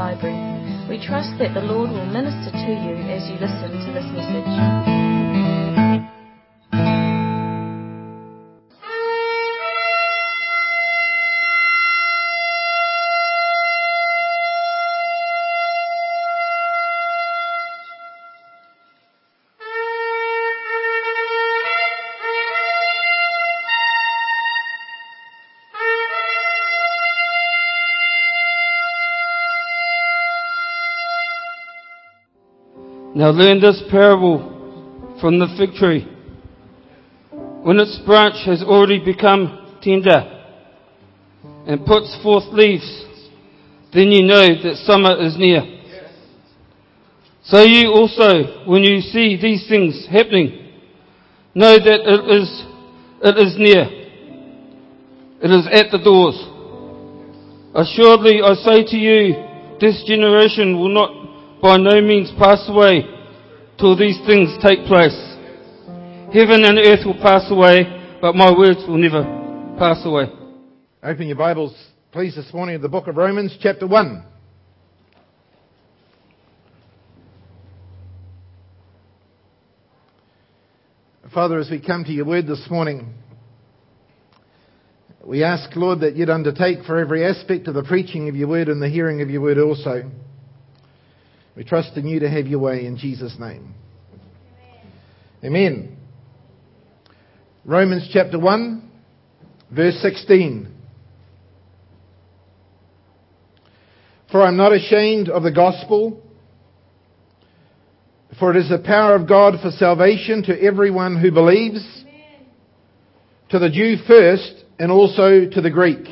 Library. We trust that the Lord will minister to you as you listen to this message. Now learn this parable from the fig tree. When its branch has already become tender and puts forth leaves, then you know that summer is near. So you also, when you see these things happening, know that it is near. It is at the doors. Assuredly, I say to you, this generation will not by no means pass away till these things take place. Heaven and earth will pass away, but my words will never pass away. Open your Bibles, please, this morning to the book of Romans, chapter 1. Father, as we come to your word this morning, we ask, Lord, that you'd undertake for every aspect of the preaching of your word and the hearing of your word also. We trust in you to have your way in Jesus' name. Amen. Romans chapter 1, verse 16. For I am not ashamed of the gospel, for it is the power of God for salvation to everyone who believes, to the Jew first, and also to the Greek.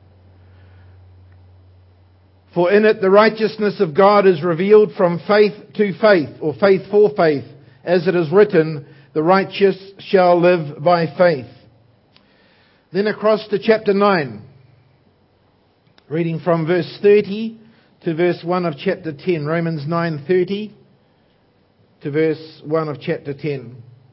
For in it the righteousness of God is revealed from faith to faith, or faith for faith, as it is written, the righteous shall live by faith. Then across to chapter 9, reading from verse 30 to verse 1 of chapter 10, Romans 9:30 to verse 1 of chapter 10.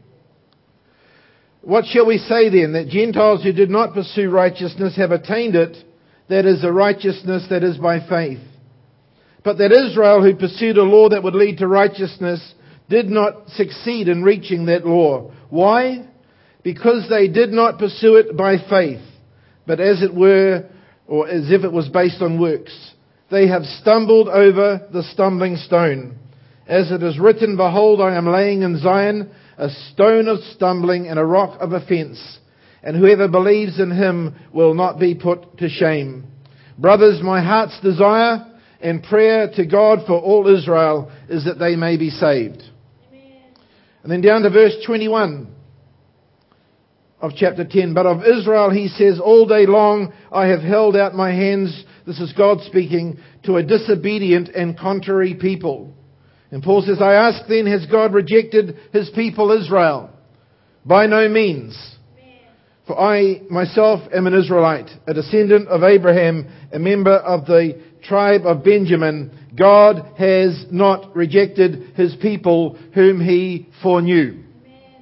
What shall we say then? That Gentiles who did not pursue righteousness have attained it, that is a righteousness that is by faith. But that Israel, who pursued a law that would lead to righteousness, did not succeed in reaching that law. Why? Because they did not pursue it by faith, but as it were, or as if it was based on works. They have stumbled over the stumbling stone. As it is written, behold, I am laying in Zion a stone of stumbling and a rock of offence, and whoever believes in him will not be put to shame. Brothers, my heart's desire and prayer to God for all Israel is that they may be saved. Amen. And then down to verse 21 of chapter 10. But of Israel he says, all day long I have held out my hands, this is God speaking, to a disobedient and contrary people. And Paul says, I ask then, has God rejected his people Israel? By no means. For I myself am an Israelite, a descendant of Abraham, a member of the tribe of Benjamin. God has not rejected his people whom he foreknew. Amen.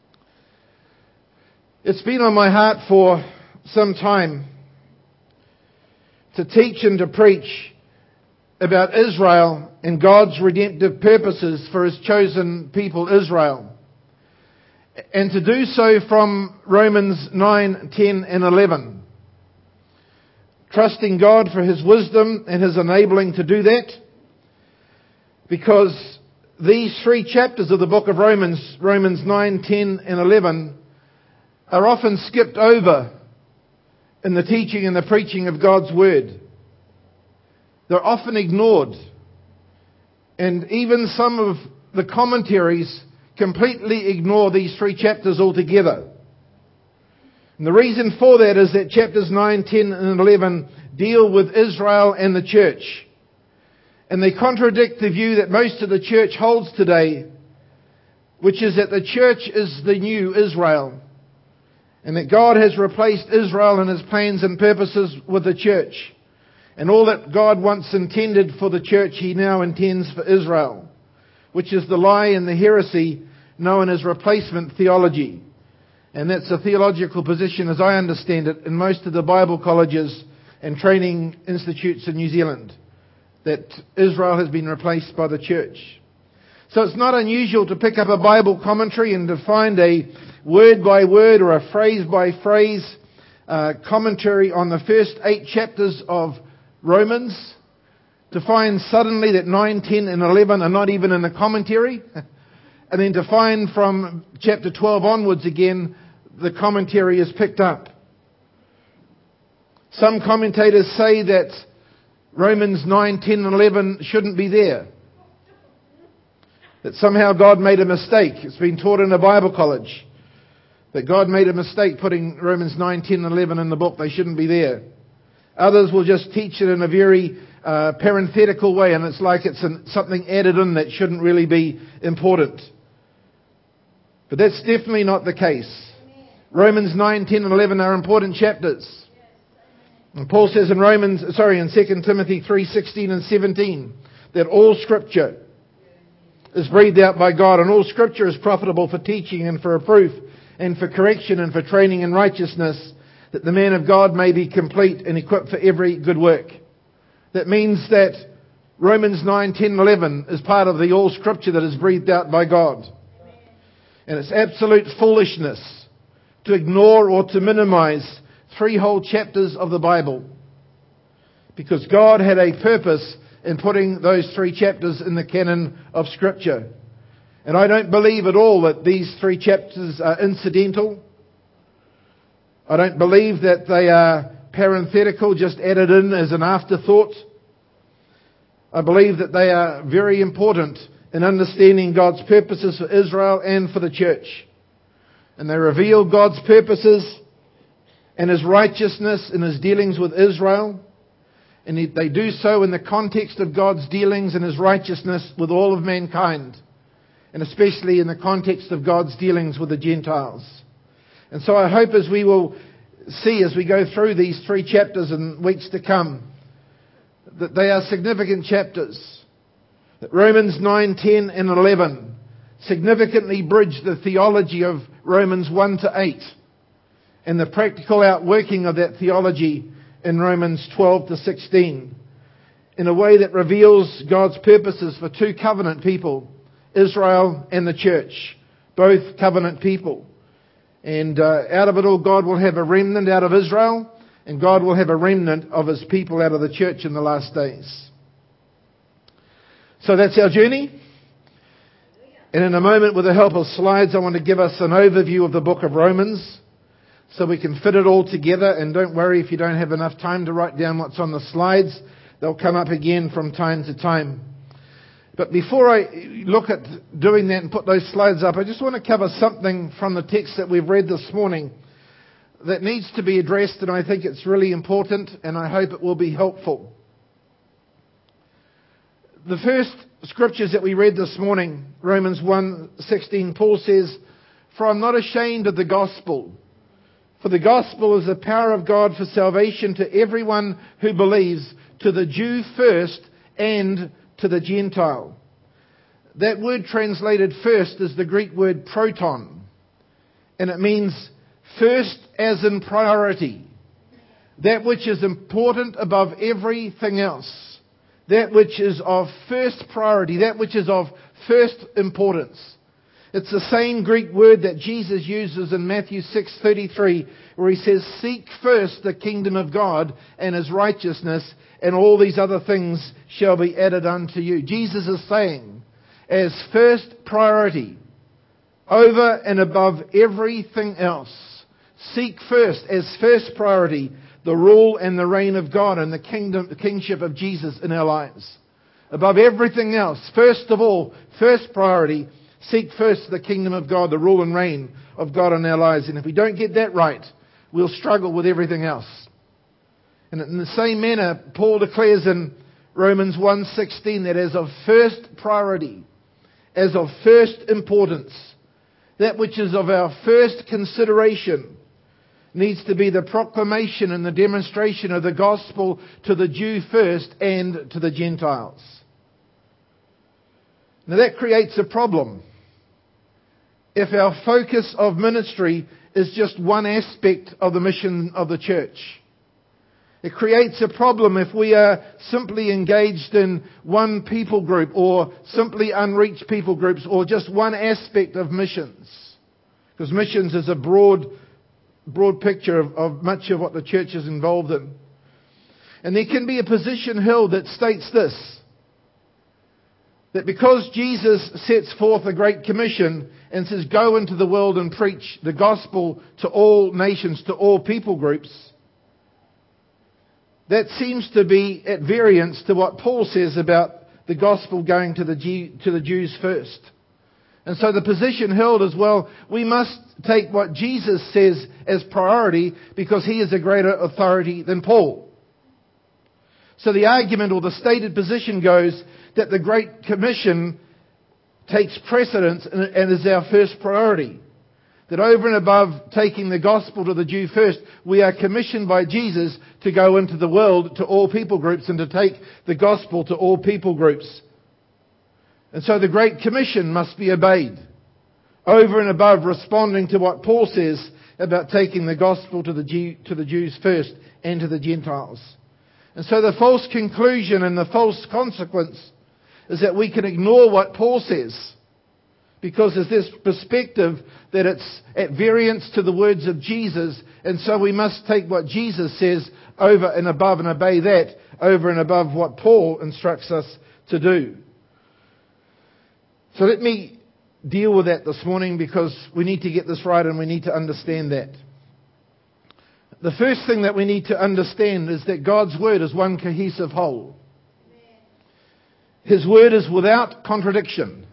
It's been on my heart for some time to teach and to preach about Israel and God's redemptive purposes for his chosen people Israel. And to do so from Romans 9, 10 and 11. Trusting God for his wisdom and his enabling to do that. Because these three chapters of the book of Romans, Romans 9, 10 and 11, are often skipped over in the teaching and the preaching of God's word. They're often ignored. And even some of the commentaries completely ignore these three chapters altogether. And the reason for that is that chapters 9, 10 and 11 deal with Israel and the church. And they contradict the view that most of the church holds today, which is that the church is the new Israel. And that God has replaced Israel and his plans and purposes with the church. And all that God once intended for the church, he now intends for Israel. Which is the lie and the heresy known as replacement theology. And that's a theological position, as I understand it, in most of the Bible colleges and training institutes in New Zealand. that Israel has been replaced by the church. So it's not unusual to pick up a Bible commentary and to find a word by word or a phrase by phrase commentary on the first 8 chapters of Romans, to find suddenly that 9, 10 and 11 are not even in the commentary, and then to find from chapter 12 onwards again, the commentary is picked up. Some commentators say that Romans 9, 10 and 11 shouldn't be there. That somehow God made a mistake. It's been taught in a Bible college that God made a mistake putting Romans 9, 10 and 11 in the book. They shouldn't be there. Others will just teach it in a very parenthetical way, and it's like it's something added in that shouldn't really be important. But that's definitely not the case. Romans 9, 10 and 11 are important chapters. And Paul says in 2 Timothy 3, 16 and 17, that all Scripture is breathed out by God, and all Scripture is profitable for teaching and for reproof and for correction and for training in righteousness, that the man of God may be complete and equipped for every good work. That means that Romans 9, 10 and 11 is part of the all Scripture that is breathed out by God. And it's absolute foolishness to ignore or to minimize 3 whole chapters of the Bible, because God had a purpose in putting those 3 chapters in the canon of Scripture. And I don't believe at all that these 3 chapters are incidental. I don't believe that they are parenthetical, just added in as an afterthought. I believe that they are very important in understanding God's purposes for Israel and for the church. And they reveal God's purposes and His righteousness in His dealings with Israel. And they do so in the context of God's dealings and His righteousness with all of mankind. And especially in the context of God's dealings with the Gentiles. And so I hope as we will see as we go through these 3 chapters in weeks to come, that they are significant chapters. That Romans 9, 10 and 11 significantly bridge the theology of Romans 1 to 8 and the practical outworking of that theology in Romans 12 to 16 in a way that reveals God's purposes for 2 covenant people, Israel and the church, both covenant people. And out of it all, God will have a remnant out of Israel, and God will have a remnant of His people out of the church in the last days. So that's our journey. And in a moment, with the help of slides, I want to give us an overview of the book of Romans so we can fit it all together. And don't worry if you don't have enough time to write down what's on the slides. They'll come up again from time to time. But before I look at doing that and put those slides up, I just want to cover something from the text that we've read this morning that needs to be addressed, and I think it's really important, and I hope it will be helpful. The first scriptures that we read this morning, Romans 1:16, Paul says, "For I'm not ashamed of the gospel, for the gospel is the power of God for salvation to everyone who believes, to the Jew first and to the Gentile." That word translated first is the Greek word proton, and it means first as in priority. That which is important above everything else. That which is of first priority. That which is of first importance. It's the same Greek word that Jesus uses in Matthew 6:33, where He says, "Seek first the kingdom of God and His righteousness, and all these other things shall be added unto you." Jesus is saying, as first priority, over and above everything else, seek first, as first priority, the rule and the reign of God and the kingship of Jesus in our lives. Above everything else, first of all, first priority, seek first the kingdom of God, the rule and reign of God in our lives. And if we don't get that right, we'll struggle with everything else. And in the same manner, Paul declares in Romans 1:16 that as of first priority, as of first importance, that which is of our first consideration needs to be the proclamation and the demonstration of the gospel to the Jew first and to the Gentiles. Now that creates a problem. If our focus of ministry is just one aspect of the mission of the church, It creates a problem if we are simply engaged in one people group or simply unreached people groups or just one aspect of missions. Because missions is a broad picture of much of what the church is involved in. And there can be a position held that states this, that because Jesus sets forth a great commission and says, go into the world and preach the gospel to all nations, to all people groups, that seems to be at variance to what Paul says about the gospel going to the Jews first. And so the position held is, well, we must take what Jesus says as priority because he is a greater authority than Paul. So the argument or the stated position goes that the Great Commission takes precedence and is our first priority. That over and above taking the gospel to the Jew first, we are commissioned by Jesus to go into the world to all people groups and to take the gospel to all people groups. And so the Great Commission must be obeyed, over and above responding to what Paul says about taking the gospel to the Jews first and to the Gentiles. And so the false conclusion and the false consequence is that we can ignore what Paul says, because there's this perspective that it's at variance to the words of Jesus, and so we must take what Jesus says over and above and obey that over and above what Paul instructs us to do. So let me deal with that this morning, because we need to get this right and we need to understand that. The first thing that we need to understand is that God's Word is one cohesive whole. His Word is without contradiction.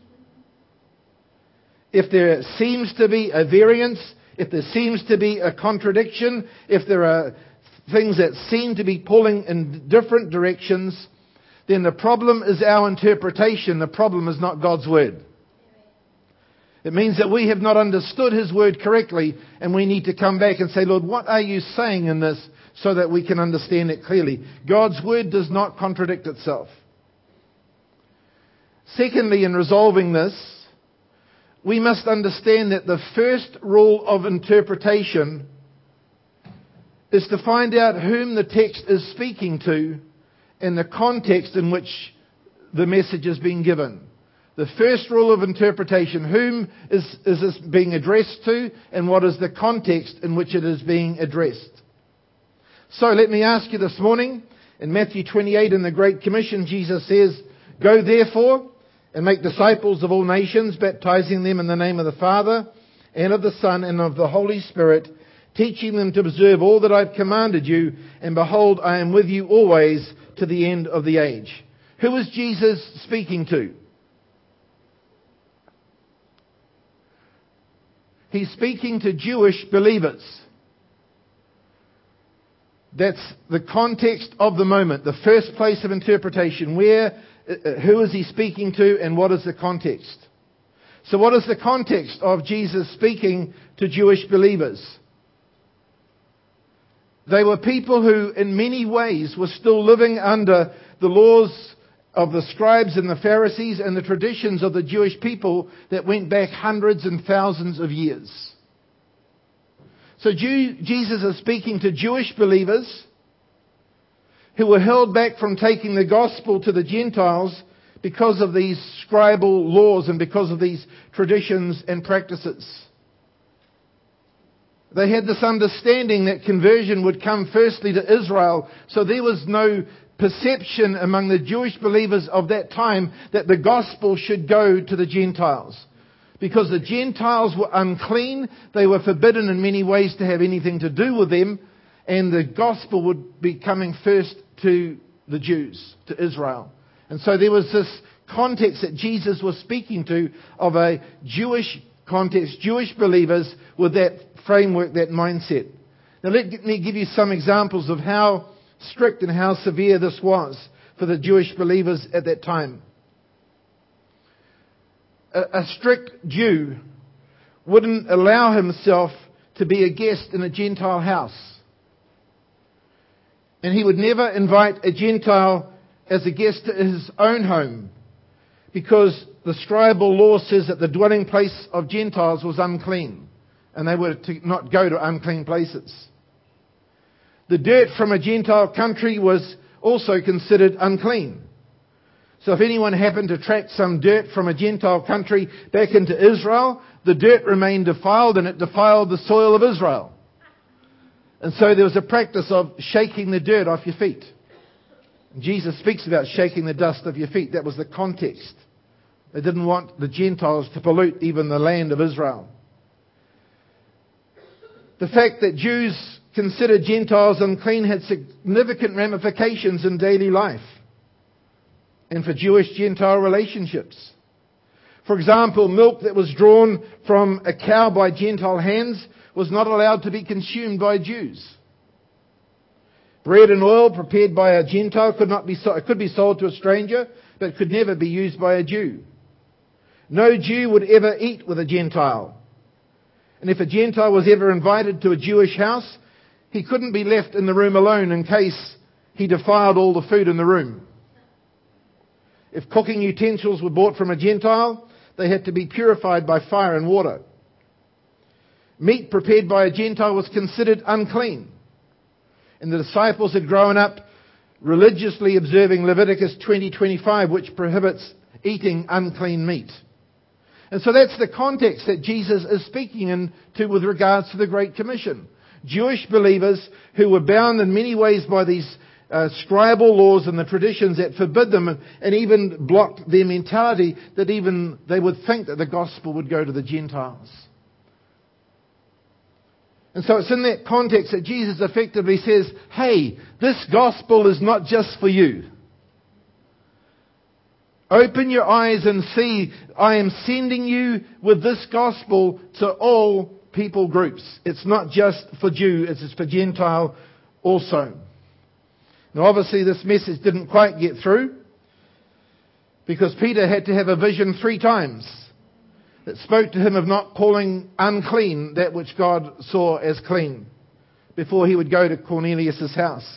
If there seems to be a variance, if there seems to be a contradiction, if there are things that seem to be pulling in different directions, then the problem is our interpretation. The problem is not God's Word. It means that we have not understood His Word correctly, and we need to come back and say, Lord, what are you saying in this, so that we can understand it clearly? God's Word does not contradict itself. Secondly, in resolving this, we must understand that the first rule of interpretation is to find out whom the text is speaking to and the context in which the message is being given. The first rule of interpretation, whom is this being addressed to, and what is the context in which it is being addressed? So let me ask you this morning, in Matthew 28 in the Great Commission, Jesus says, go therefore and make disciples of all nations, baptizing them in the name of the Father and of the Son and of the Holy Spirit, teaching them to observe all that I've commanded you, and behold, I am with you always to the end of the age. Who is Jesus speaking to? He's speaking to Jewish believers. That's the context of the moment, the first place of interpretation. Who is he speaking to, and what is the context? So what is the context of Jesus speaking to Jewish believers? They were people who in many ways were still living under the laws of the scribes and the Pharisees and the traditions of the Jewish people that went back hundreds and thousands of years. So Jesus is speaking to Jewish believers who were held back from taking the gospel to the Gentiles because of these scribal laws and because of these traditions and practices. They had this understanding that conversion would come firstly to Israel, so there was no perception among the Jewish believers of that time that the gospel should go to the Gentiles. Because the Gentiles were unclean, they were forbidden in many ways to have anything to do with them, and the gospel would be coming first to the Jews, to Israel. And so there was this context that Jesus was speaking to of a Jewish context, Jewish believers with that framework, that mindset. Now let me give you some examples of how strict and how severe this was for the Jewish believers at that time. A strict Jew wouldn't allow himself to be a guest in a Gentile house. And he would never invite a Gentile as a guest to his own home, because the scribal law says that the dwelling place of Gentiles was unclean, and they were to not go to unclean places. The dirt from a Gentile country was also considered unclean. So if anyone happened to track some dirt from a Gentile country back into Israel, the dirt remained defiled and it defiled the soil of Israel. And so there was a practice of shaking the dirt off your feet. And Jesus speaks about shaking the dust off your feet. That was the context. They didn't want the Gentiles to pollute even the land of Israel. The fact that Jews considered Gentiles unclean had significant ramifications in daily life and for Jewish-Gentile relationships. For example, milk that was drawn from a cow by Gentile hands was not allowed to be consumed by Jews. Bread and oil prepared by a Gentile could be sold to a stranger, but could never be used by a Jew. No Jew would ever eat with a Gentile. And if a Gentile was ever invited to a Jewish house, he couldn't be left in the room alone in case he defiled all the food in the room. If cooking utensils were bought from a Gentile, they had to be purified by fire and water. Meat prepared by a Gentile was considered unclean. And the disciples had grown up religiously observing Leviticus 20:25, which prohibits eating unclean meat. And so that's the context that Jesus is speaking into with regards to the Great Commission. Jewish believers who were bound in many ways by these scribal laws and the traditions that forbid them and even blocked their mentality that even they would think that the gospel would go to the Gentiles. And so it's in that context that Jesus effectively says, hey, this gospel is not just for you. Open your eyes and see, I am sending you with this gospel to all people groups. It's not just for Jew, it's for Gentile also. Now obviously this message didn't quite get through because Peter had to have a vision 3 times that spoke to him of not calling unclean that which God saw as clean before he would go to Cornelius' house.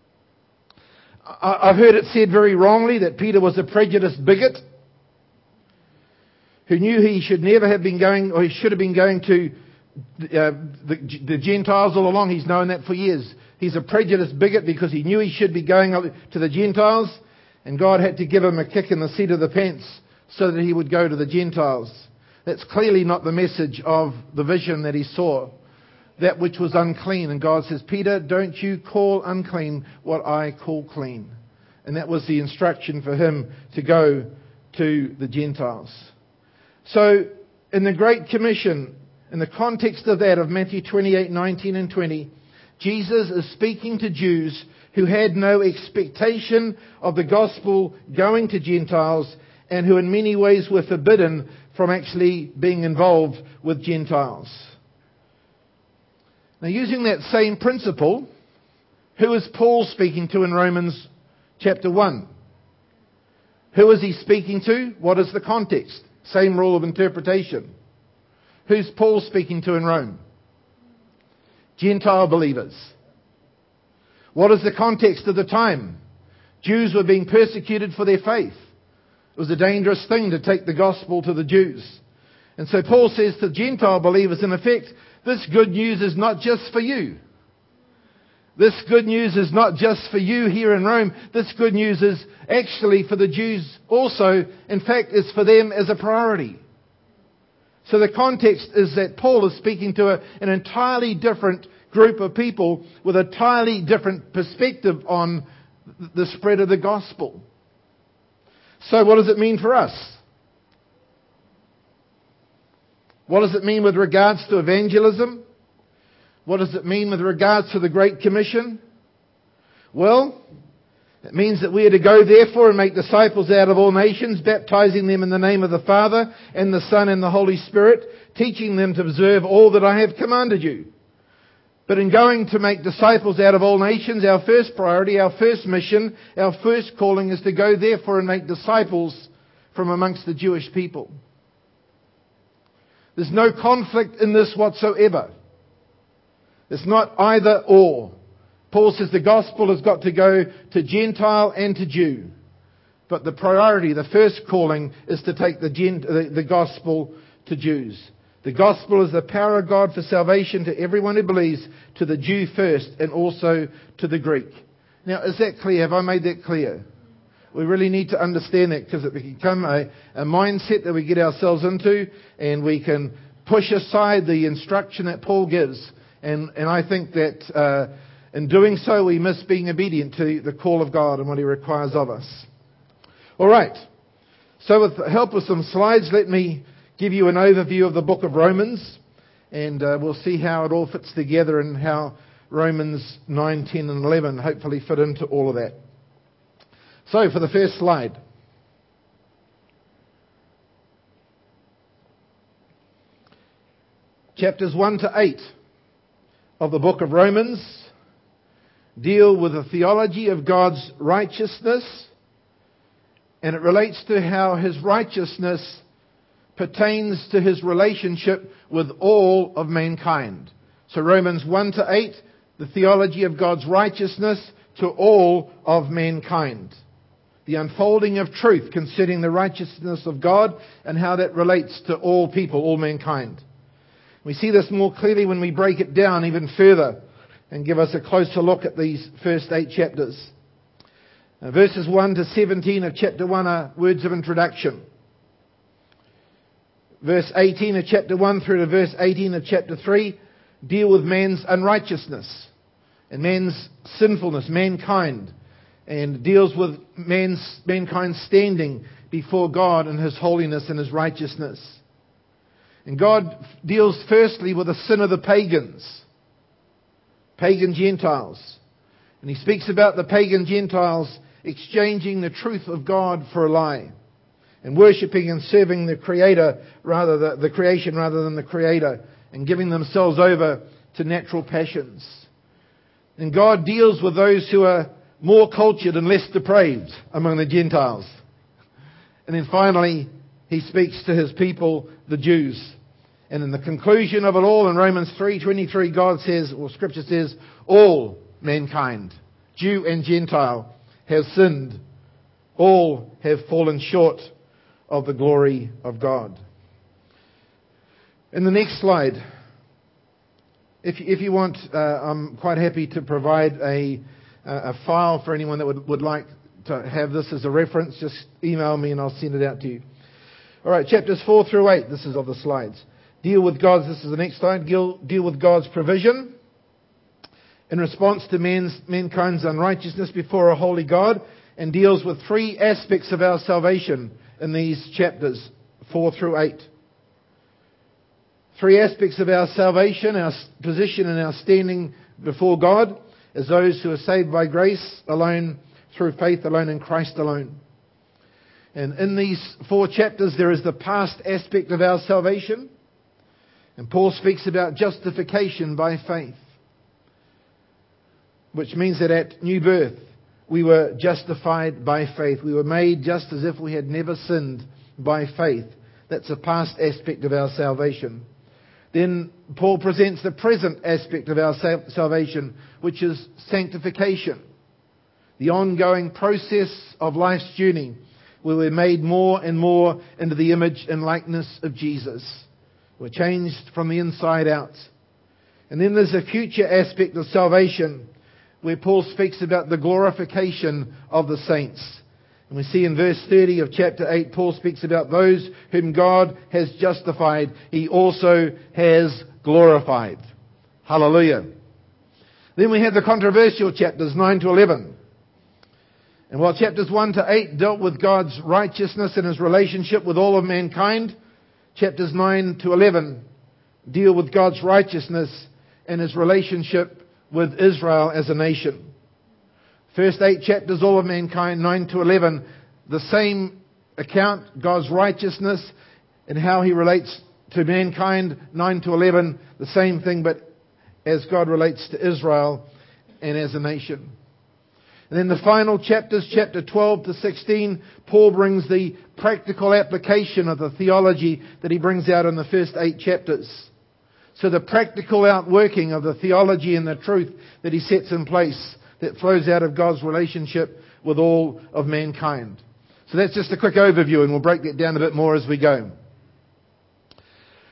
I've heard it said very wrongly that Peter was a prejudiced bigot who knew he should never have been going, or he should have been going to the Gentiles all along. He's known that for years. He's a prejudiced bigot because he knew he should be going to the Gentiles, and God had to give him a kick in the seat of the pants so that he would go to the Gentiles. That's clearly not the message of the vision that he saw. That which was unclean. And God says, Peter, don't you call unclean what I call clean. And that was the instruction for him to go to the Gentiles. So, in the Great Commission, in the context of that, of Matthew 28:19 and 20, Jesus is speaking to Jews who had no expectation of the gospel going to Gentiles and who in many ways were forbidden from actually being involved with Gentiles. Now, using that same principle, who is Paul speaking to in Romans chapter 1? Who is he speaking to? What is the context? Same rule of interpretation. Who's Paul speaking to in Rome? Gentile believers. What is the context of the time? Jews were being persecuted for their faith. It was a dangerous thing to take the gospel to the Jews. And so Paul says to Gentile believers, in effect, this good news is not just for you. This good news is not just for you here in Rome. This good news is actually for the Jews also. In fact, it's for them as a priority. So the context is that Paul is speaking to an entirely different group of people with a entirely different perspective on the spread of the gospel. So what does it mean for us? What does it mean with regards to evangelism? What does it mean with regards to the Great Commission? Well, it means that we are to go therefore and make disciples out of all nations, baptizing them in the name of the Father and the Son and the Holy Spirit, teaching them to observe all that I have commanded you. But in going to make disciples out of all nations, our first priority, our first mission, our first calling is to go therefore and make disciples from amongst the Jewish people. There's no conflict in this whatsoever. It's not either or. Paul says the gospel has got to go to Gentile and to Jew. But the priority, the first calling, is to take the gospel to Jews. The gospel is the power of God for salvation to everyone who believes, to the Jew first and also to the Greek. Now, is that clear? Have I made that clear? We really need to understand that, because it can become a mindset that we get ourselves into, and we can push aside the instruction that Paul gives. And I think that in doing so, we miss being obedient to the call of God and what He requires of us. All right. So with the help of some slides, let me give you an overview of the book of Romans, and we'll see how it all fits together and how Romans 9, 10 and 11 hopefully fit into all of that. So for the first slide. Chapters 1 to 8 of the book of Romans deal with the theology of God's righteousness, and it relates to how His righteousness pertains to His relationship with all of mankind. So Romans 1 to 8, the theology of God's righteousness to all of mankind. The unfolding of truth concerning the righteousness of God and how that relates to all people, all mankind. We see this more clearly when we break it down even further and give us a closer look at these first 8 chapters. Verses 1 to 17 of chapter 1 are words of introduction. Verse 18 of chapter 1 through to verse 18 of chapter 3 deal with man's unrighteousness and man's sinfulness, mankind, and deals with mankind's standing before God and His holiness and His righteousness. And God deals firstly with the sin of the pagans, pagan Gentiles. And He speaks about the pagan Gentiles exchanging the truth of God for a lie, and worshipping and serving the Creator the creation rather than the Creator, and giving themselves over to natural passions. And God deals with those who are more cultured and less depraved among the Gentiles. And then finally, He speaks to His people, the Jews. And in the conclusion of it all, in Romans 3:23, God says, or Scripture says, all mankind, Jew and Gentile, have sinned. All have fallen short of the glory of God. In the next slide, if you want, I'm quite happy to provide a file for anyone that would like to have this as a reference. Just email me and I'll send it out to you. All right, chapters 4 through 8, this is of the slides. This is the next slide, deal with God's provision in response to mankind's unrighteousness before a holy God, and deals with 3 aspects of our salvation in these chapters 4 through 8. 3 aspects of our salvation, our position and our standing before God as those who are saved by grace alone, through faith alone, in Christ alone. And in these 4 chapters there is the past aspect of our salvation. And Paul speaks about justification by faith, which means that at new birth we were justified by faith. We were made just as if we had never sinned by faith. That's a past aspect of our salvation. Then Paul presents the present aspect of our salvation, which is sanctification. The ongoing process of life's journey, where we're made more and more into the image and likeness of Jesus. We're changed from the inside out. And then there's a future aspect of salvation, where Paul speaks about the glorification of the saints. And we see in verse 30 of chapter 8, Paul speaks about those whom God has justified, He also has glorified. Hallelujah. Then we have the controversial chapters 9 to 11. And while chapters 1 to 8 dealt with God's righteousness and His relationship with all of mankind, chapters 9 to 11 deal with God's righteousness and His relationship with Israel as a nation. First 8 chapters, all of mankind, 9 to 11, the same account, God's righteousness and how He relates to mankind. 9 to 11, the same thing, but as God relates to Israel and as a nation. And then the final chapters, chapter 12 to 16, Paul brings the practical application of the theology that he brings out in the first 8 chapters. So the practical outworking of the theology and the truth that he sets in place that flows out of God's relationship with all of mankind. So that's just a quick overview, and we'll break that down a bit more as we go.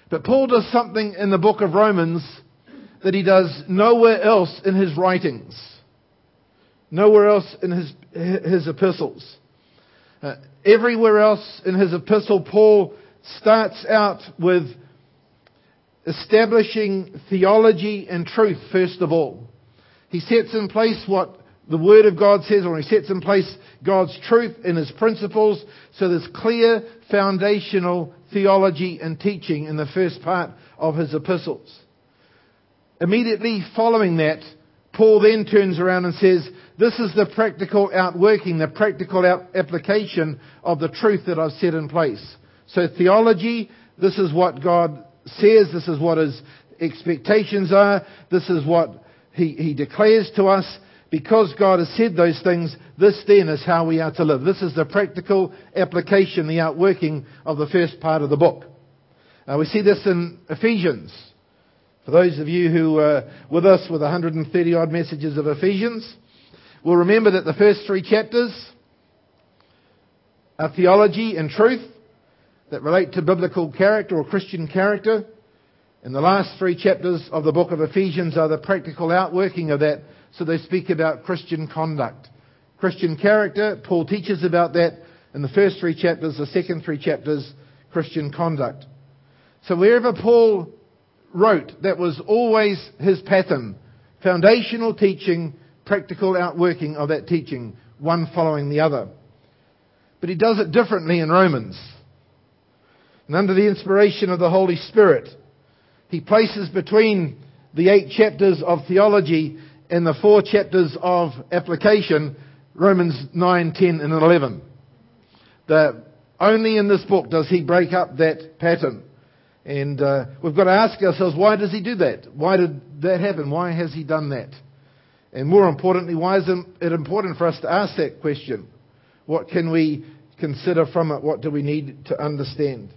But Paul does something in the book of Romans that he does nowhere else in his writings. Nowhere else in his epistles. Everywhere else in his epistle, Paul starts out with establishing theology and truth first of all. He sets in place what the Word of God says, or he sets in place God's truth and His principles, so there's clear foundational theology and teaching in the first part of his epistles. Immediately following that, Paul then turns around and says, this is the practical outworking, the practical application of the truth that I've set in place. So theology, this is what God says, this is what His expectations are, this is what He declares to us. Because God has said those things, this then is how we are to live. This is the practical application, the outworking of the first part of the book. We see this in Ephesians. For those of you who were with us with 130 odd messages of Ephesians, will remember that the first 3 chapters are theology and truth that relate to biblical character or Christian character. And the last 3 chapters of the book of Ephesians are the practical outworking of that. So they speak about Christian conduct. Christian character, Paul teaches about that in the first 3 chapters. The second 3 chapters, Christian conduct. So wherever Paul wrote, that was always his pattern. Foundational teaching, practical outworking of that teaching, one following the other. But he does it differently in Romans. And under the inspiration of the Holy Spirit, he places between the 8 chapters of theology and the 4 chapters of application, Romans 9, 10 and 11. Only in this book does he break up that pattern. And we've got to ask ourselves, why does he do that? Why did that happen? Why has he done that? And more importantly, why is it important for us to ask that question? What can we consider from it? What do we need to understand?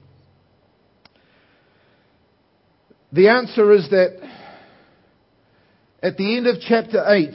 The answer is that at the end of chapter 8,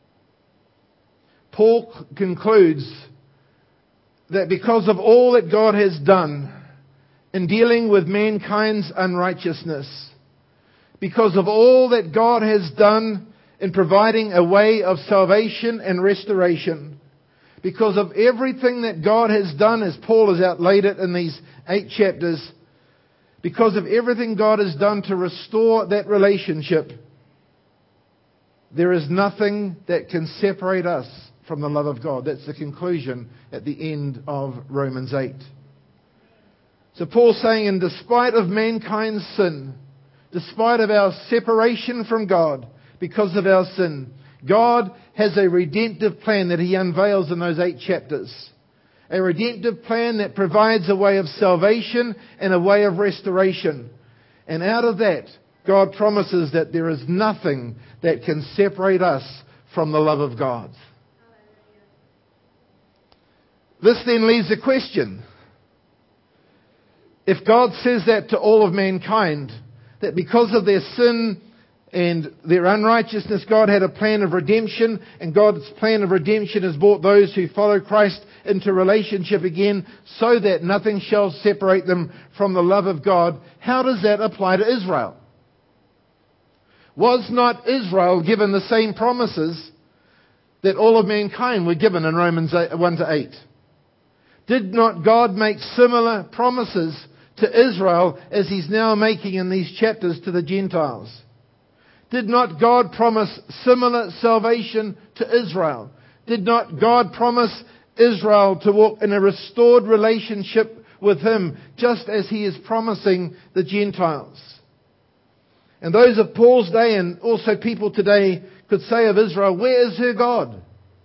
Paul concludes that because of all that God has done in dealing with mankind's unrighteousness, because of all that God has done in providing a way of salvation and restoration, because of everything that God has done, as Paul has outlaid it in these 8 chapters, because of everything God has done to restore that relationship, there is nothing that can separate us from the love of God. That's the conclusion at the end of Romans 8. So Paul's saying, in despite of mankind's sin, despite of our separation from God because of our sin, God has a redemptive plan that He unveils in those 8 chapters. A redemptive plan that provides a way of salvation and a way of restoration. And out of that, God promises that there is nothing that can separate us from the love of God. This then leaves a question. If God says that to all of mankind, that because of their sin and their unrighteousness, God had a plan of redemption, and God's plan of redemption has brought those who follow Christ into relationship again, so that nothing shall separate them from the love of God, how does that apply to Israel? Was not Israel given the same promises that all of mankind were given in Romans 1 to 8? Did not God make similar promises to Israel as He's now making in these chapters to the Gentiles? Did not God promise similar salvation to Israel? Did not God promise Israel to walk in a restored relationship with Him, just as He is promising the Gentiles? And those of Paul's day, and also people today, could say of Israel, where is her God?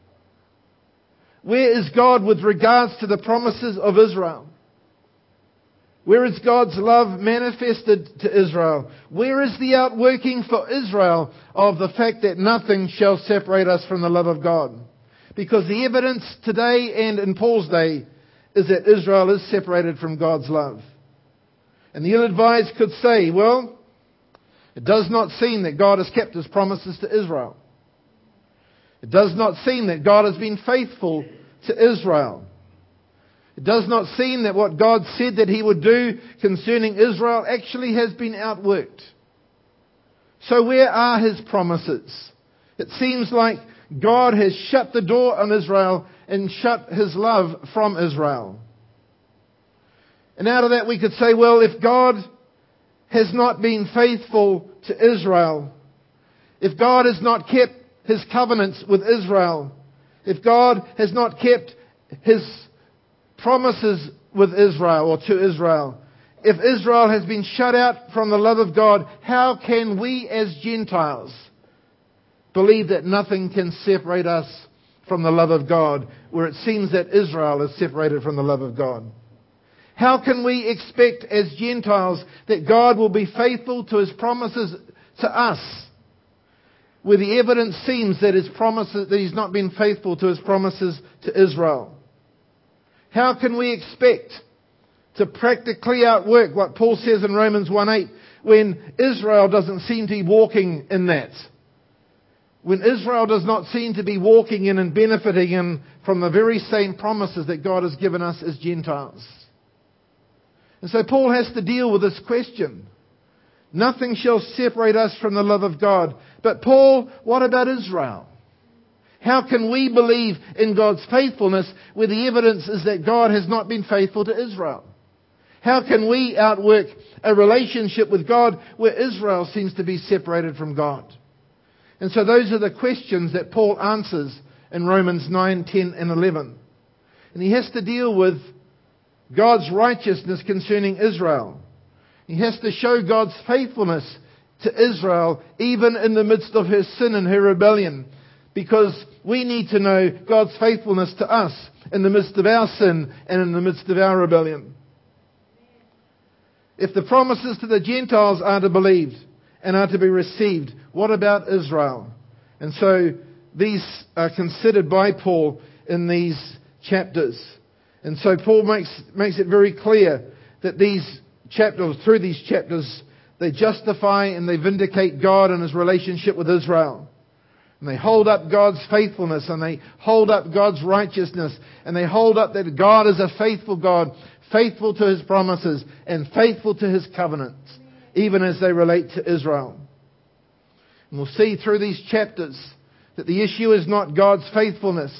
Where is God with regards to the promises of Israel? Where is God's love manifested to Israel? Where is the outworking for Israel of the fact that nothing shall separate us from the love of God? Because the evidence today and in Paul's day is that Israel is separated from God's love. And the ill-advised could say, well, it does not seem that God has kept His promises to Israel. It does not seem that God has been faithful to Israel. It does not seem that what God said that He would do concerning Israel actually has been outworked. So where are His promises? It seems like God has shut the door on Israel and shut His love from Israel. And out of that we could say, well, if God has not been faithful to Israel, if God has not kept His covenants with Israel, if God has not kept His promises with Israel or to Israel, if Israel has been shut out from the love of God, how can we as Gentiles believe that nothing can separate us from the love of God, where it seems that Israel is separated from the love of God? How can we expect as Gentiles that God will be faithful to His promises to us, where the evidence seems that that He's not been faithful to His promises to Israel? How can we expect to practically outwork what Paul says in Romans 1:8 when Israel doesn't seem to be walking in that? When Israel does not seem to be walking in and benefiting in from the very same promises that God has given us as Gentiles. And so Paul has to deal with this question. Nothing shall separate us from the love of God. But Paul, what about Israel? How can we believe in God's faithfulness where the evidence is that God has not been faithful to Israel? How can we outwork a relationship with God where Israel seems to be separated from God? And so those are the questions that Paul answers in Romans 9, 10 and 11. And he has to deal with God's righteousness concerning Israel. He has to show God's faithfulness to Israel even in the midst of her sin and her rebellion. Because we need to know God's faithfulness to us in the midst of our sin and in the midst of our rebellion. If the promises to the Gentiles are to be believed and are to be received, what about Israel? And so these are considered by Paul in these chapters. And so Paul makes it very clear that these chapters, through these chapters, they justify and they vindicate God and His relationship with Israel. And they hold up God's faithfulness and they hold up God's righteousness and they hold up that God is a faithful God, faithful to His promises and faithful to His covenants, even as they relate to Israel. And we'll see through these chapters that the issue is not God's faithfulness.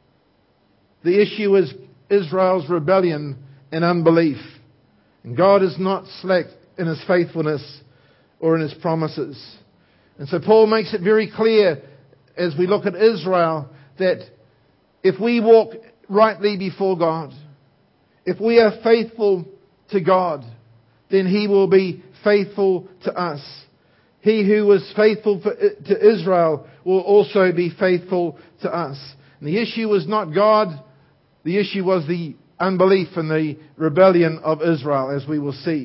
The issue is Israel's rebellion and unbelief. And God is not slack in His faithfulness or in His promises. And so Paul makes it very clear as we look at Israel that if we walk rightly before God, if we are faithful to God, then He will be faithful to us. He who was faithful to Israel will also be faithful to us. And the issue was not God, the issue was the unbelief and the rebellion of Israel, as we will see.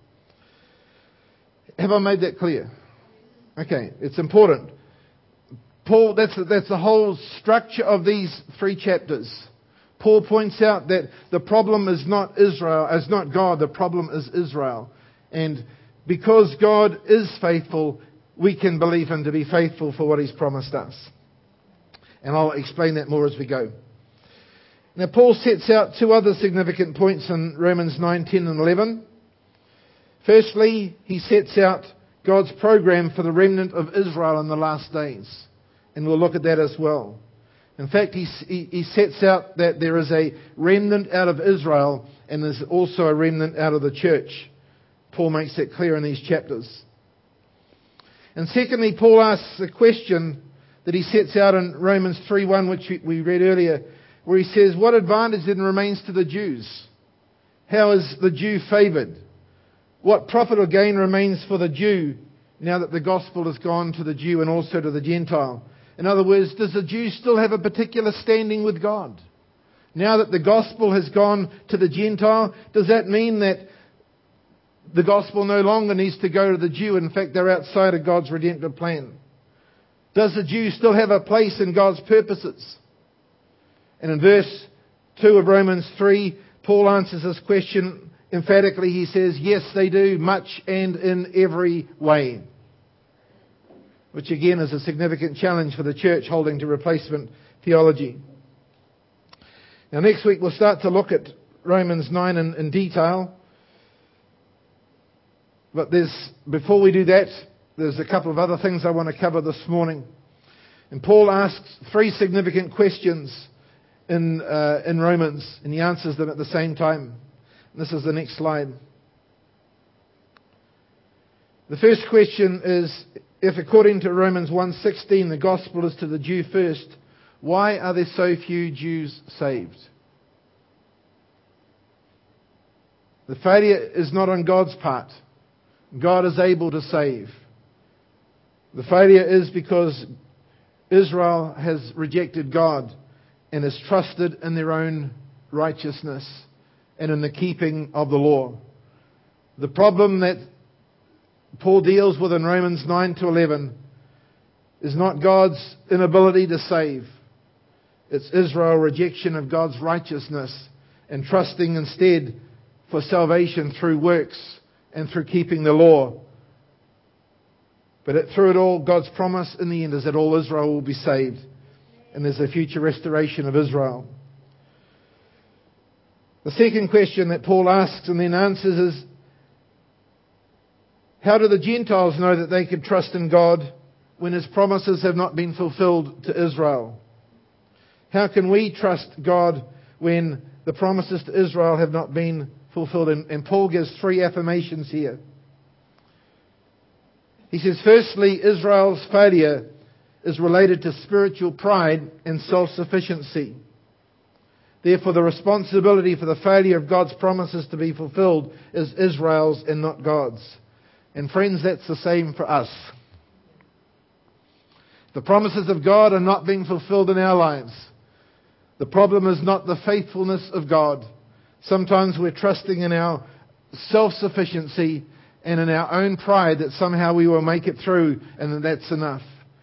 Have I made that clear? Okay, it's important. Paul, that's the whole structure of these 3 chapters. Paul points out that the problem is not Israel, is not God, the problem is Israel. And because God is faithful, we can believe Him to be faithful for what He's promised us. And I'll explain that more as we go. Now Paul sets out 2 other significant points in Romans 9, 10 and 11. Firstly, he sets out God's program for the remnant of Israel in the last days. And we'll look at that as well. In fact, he sets out that there is a remnant out of Israel and there's also a remnant out of the church. Paul makes that clear in these chapters. And secondly, Paul asks a question that he sets out in Romans 3:1, which we read earlier, where he says, what advantage then remains to the Jews? How is the Jew favoured? What profit or gain remains for the Jew now that the gospel has gone to the Jew and also to the Gentile? In other words, does the Jew still have a particular standing with God? Now that the gospel has gone to the Gentile, does that mean that the gospel no longer needs to go to the Jew? In fact, they're outside of God's redemptive plan. Does the Jew still have a place in God's purposes? And in verse 2 of Romans 3, Paul answers this question emphatically. He says, yes, they do, much and in every way. Which again is a significant challenge for the church holding to replacement theology. Now next week we'll start to look at Romans 9 in detail. But before we do that, there's a couple of other things I want to cover this morning. And Paul asks 3 significant questions in Romans, and he answers them at the same time. And this is the next slide. The first question is, if according to Romans 1:16 the gospel is to the Jew first, why are there so few Jews saved? The failure is not on God's part. God is able to save. The failure is because Israel has rejected God and has trusted in their own righteousness and in the keeping of the law. The problem that Paul deals with in Romans 9 to 11 is not God's inability to save. It's Israel's rejection of God's righteousness and trusting instead for salvation through works and through keeping the law. But through it all, God's promise in the end is that all Israel will be saved. And there's a future restoration of Israel. The second question that Paul asks and then answers is, how do the Gentiles know that they can trust in God when His promises have not been fulfilled to Israel? How can we trust God when the promises to Israel have not been fulfilled? And Paul gives 3 affirmations here. He says, firstly, Israel's failure is related to spiritual pride and self-sufficiency. Therefore, the responsibility for the failure of God's promises to be fulfilled is Israel's and not God's. And friends, that's the same for us. The promises of God are not being fulfilled in our lives. The problem is not the faithfulness of God. Sometimes we're trusting in our self-sufficiency and in our own pride that somehow we will make it through and that that's enough.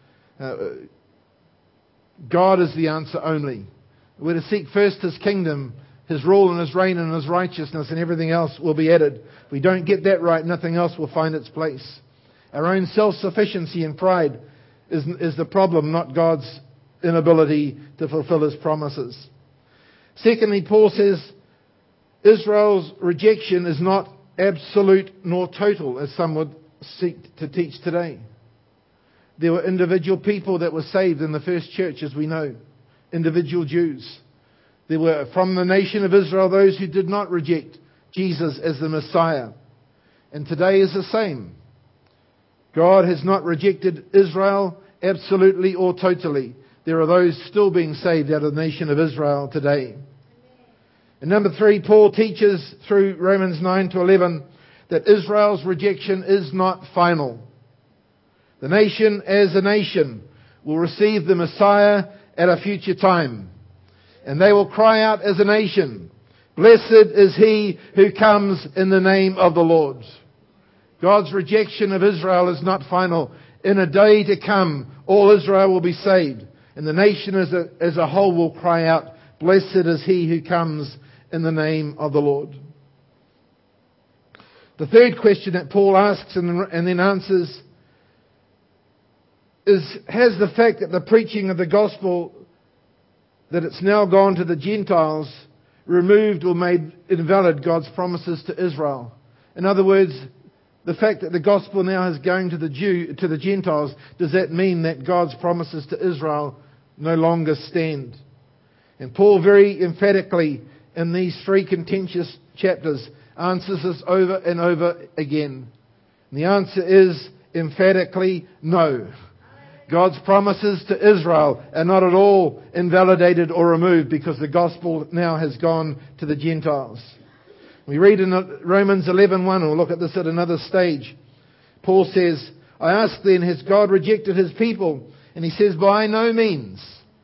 God is the answer only. We're to seek first His kingdom, His rule and His reign and His righteousness, and everything else will be added. If we don't get that right, nothing else will find its place. Our own self-sufficiency and pride is the problem, not God's inability to fulfill His promises. Secondly, Paul says Israel's rejection is not absolute nor total, as some would seek to teach today. There were individual people that were saved in the first church, as we know. Individual Jews. There were from the nation of Israel those who did not reject Jesus as the Messiah. And today is the same. God has not rejected Israel absolutely or totally. There are those still being saved out of the nation of Israel today. And number 3, Paul teaches through Romans 9 to 11 that Israel's rejection is not final. The nation as a nation will receive the Messiah at a future time. And they will cry out as a nation, "Blessed is He who comes in the name of the Lord." God's rejection of Israel is not final. In a day to come, all Israel will be saved. And the nation as a whole will cry out, "Blessed is He who comes in the name of the Lord." The third question that Paul asks and then answers is, has the fact that the preaching of the gospel, that it's now gone to the Gentiles, removed or made invalid God's promises to Israel? In other words, the fact that the gospel now is going to the Gentiles, does that mean that God's promises to Israel no longer stand? And Paul very emphatically in these 3 contentious chapters answers this over and over again. And the answer is emphatically no. God's promises to Israel are not at all invalidated or removed because the gospel now has gone to the Gentiles. We read in Romans 11:1, and we'll look at this at another stage. Paul says, "I ask then, has God rejected His people?" And he says, "By no means."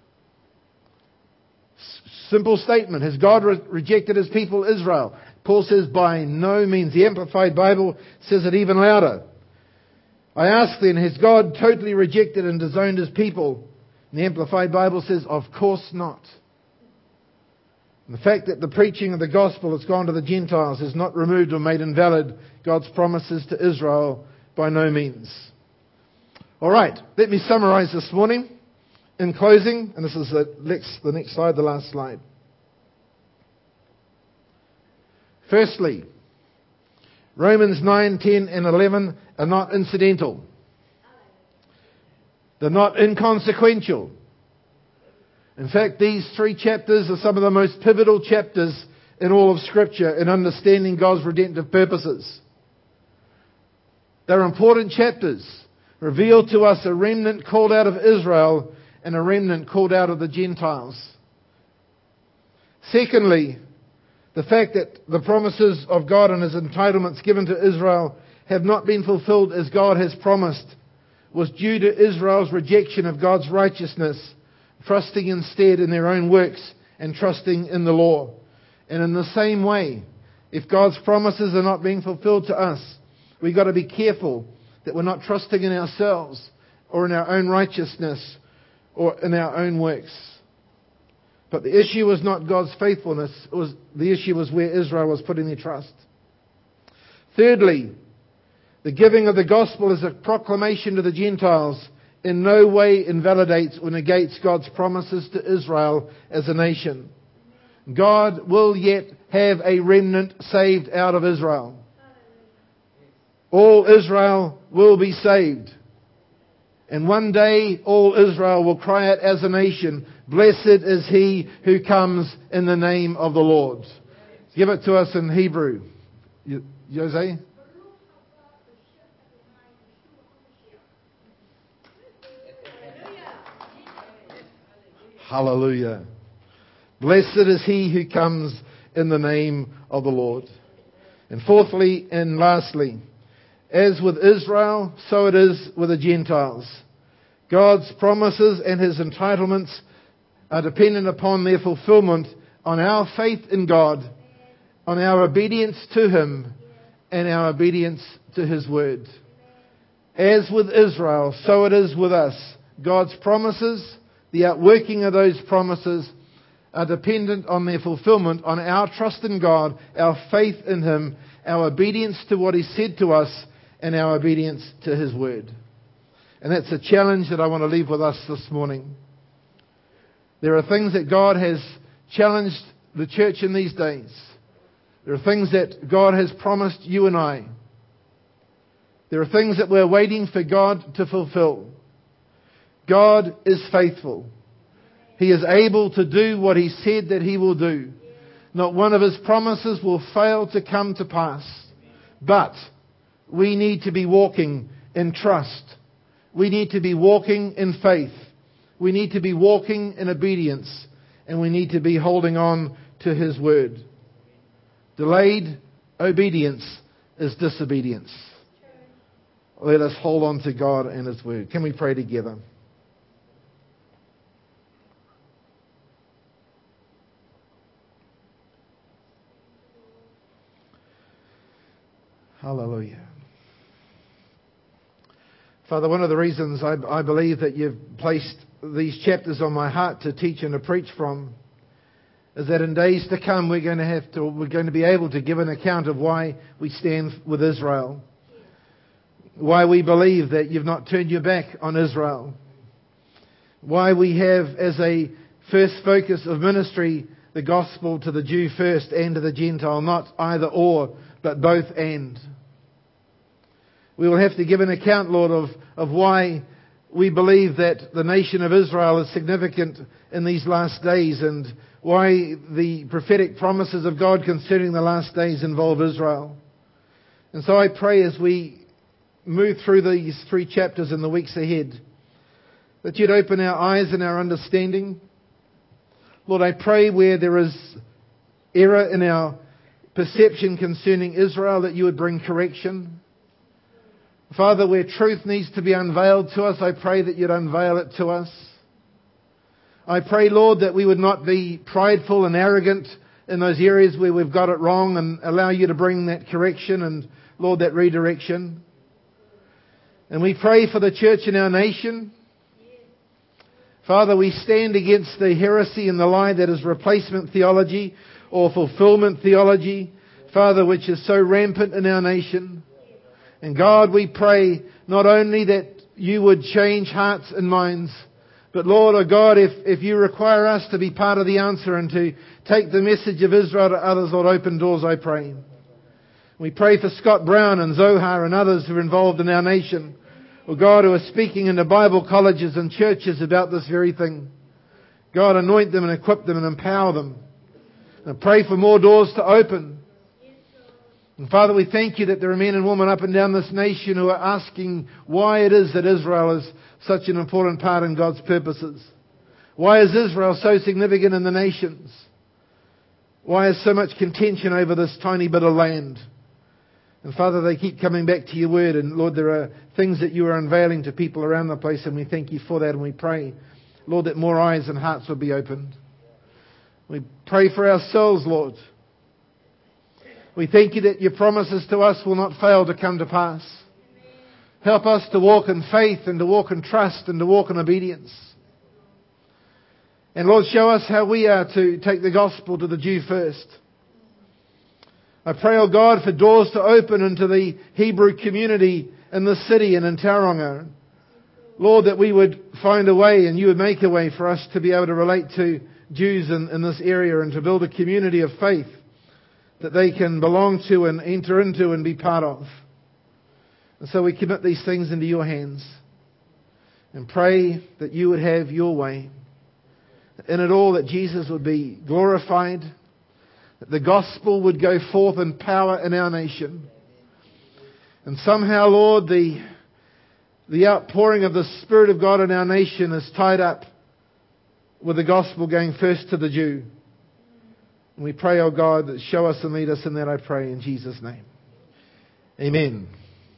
Simple statement. Has God rejected His people, Israel? Paul says, by no means. The Amplified Bible says it even louder. "I ask then, has God totally rejected and disowned His people?" And the Amplified Bible says, of course not. And the fact that the preaching of the gospel has gone to the Gentiles has not removed or made invalid God's promises to Israel, by no means. All right, let me summarize this morning. In closing, and this is the next slide, the last slide. Firstly, Romans 9, 10 and 11 are not incidental. They're not inconsequential. In fact, these 3 chapters are some of the most pivotal chapters in all of Scripture in understanding God's redemptive purposes. They're important chapters. Reveal to us a remnant called out of Israel and a remnant called out of the Gentiles. Secondly, the fact that the promises of God and His entitlements given to Israel have not been fulfilled as God has promised was due to Israel's rejection of God's righteousness, trusting instead in their own works and trusting in the law. And in the same way, if God's promises are not being fulfilled to us, we've got to be careful that we're not trusting in ourselves or in our own righteousness or in our own works. But the issue was not God's faithfulness. The issue was where Israel was putting their trust. Thirdly, the giving of the gospel as a proclamation to the Gentiles in no way invalidates or negates God's promises to Israel as a nation. God will yet have a remnant saved out of Israel. All Israel will be saved. And one day all Israel will cry out as a nation, "Blessed is he who comes in the name of the Lord." Give it to us in Hebrew. Jose? Hallelujah. Blessed is he who comes in the name of the Lord. And fourthly and lastly, as with Israel, so it is with the Gentiles. God's promises and His entitlements are dependent upon their fulfillment on our faith in God, on our obedience to Him, and our obedience to His word. As with Israel, so it is with us. God's promises, the outworking of those promises, are dependent on their fulfillment, on our trust in God, our faith in Him, our obedience to what He said to us, and our obedience to His word. And that's a challenge that I want to leave with us this morning. There are things that God has challenged the church in these days. There are things that God has promised you and I. There are things that we're waiting for God to fulfill. God is faithful. He is able to do what He said that He will do. Not one of His promises will fail to come to pass. But we need to be walking in trust. We need to be walking in faith. We need to be walking in obedience. And we need to be holding on to His word. Delayed obedience is disobedience. Let us hold on to God and His word. Can we pray together? Hallelujah. Father, one of the reasons I believe that you've placed these chapters on my heart to teach and to preach from is that in days to come we're going to be able to give an account of why we stand with Israel. Why we believe that you've not turned your back on Israel. Why we have as a first focus of ministry the gospel to the Jew first and to the Gentile, not either or, but both and. We will have to give an account, Lord, of why we believe that the nation of Israel is significant in these last days and why the prophetic promises of God concerning the last days involve Israel. And so I pray as we move through these 3 chapters in the weeks ahead, that you'd open our eyes and our understanding. Lord, I pray where there is error in our perception concerning Israel, that you would bring correction. Father, where truth needs to be unveiled to us, I pray that you'd unveil it to us. I pray, Lord, that we would not be prideful and arrogant in those areas where we've got it wrong and allow you to bring that correction and, Lord, that redirection. And we pray for the church in our nation. Father, we stand against the heresy and the lie that is replacement theology or fulfillment theology, Father, which is so rampant in our nation. And God, we pray not only that you would change hearts and minds, But Lord, oh God, if you require us to be part of the answer and to take the message of Israel to others, Lord, open doors, I pray. We pray for Scott Brown and Zohar and others who are involved in our nation, oh God, who are speaking in the Bible colleges and churches about this very thing. God, anoint them and equip them and empower them. And pray for more doors to open. And Father, we thank you that there are men and women up and down this nation who are asking why it is that Israel is such an important part in God's purposes. Why is Israel so significant in the nations? Why is so much contention over this tiny bit of land? And Father, they keep coming back to your word. And Lord, there are things that you are unveiling to people around the place, and we thank you for that. And we pray, Lord, that more eyes and hearts will be opened. We pray for ourselves, Lord. We thank you that your promises to us will not fail to come to pass. Help us to walk in faith and to walk in trust and to walk in obedience. And Lord, show us how we are to take the gospel to the Jew first. I pray, oh God, for doors to open into the Hebrew community in this city and in Tauranga. Lord, that we would find a way and you would make a way for us to be able to relate to Jews in this area and to build a community of faith that they can belong to and enter into and be part of. And so we commit these things into your hands and pray that you would have your way. In it all, that Jesus would be glorified, that the gospel would go forth in power in our nation. And somehow, Lord, the outpouring of the Spirit of God in our nation is tied up with the gospel going first to the Jew. And we pray, oh God, that show us and lead us in that, I pray, in Jesus' name. Amen.